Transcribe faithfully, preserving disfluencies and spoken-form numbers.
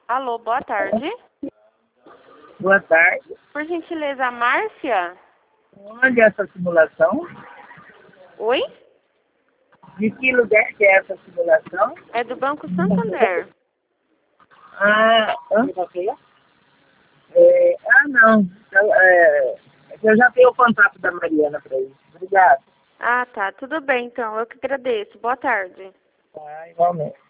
Alô, boa tarde. Boa tarde. Por gentileza, Márcia? Onde é essa simulação? Oi? De que lugar que é essa simulação? É do Banco Santander. Ah, hã? É, ah não. Então, é, eu já tenho o contato da Mariana para isso. Obrigado. Ah, tá. Tudo bem, então. Eu que agradeço. Boa tarde. Tá, igualmente.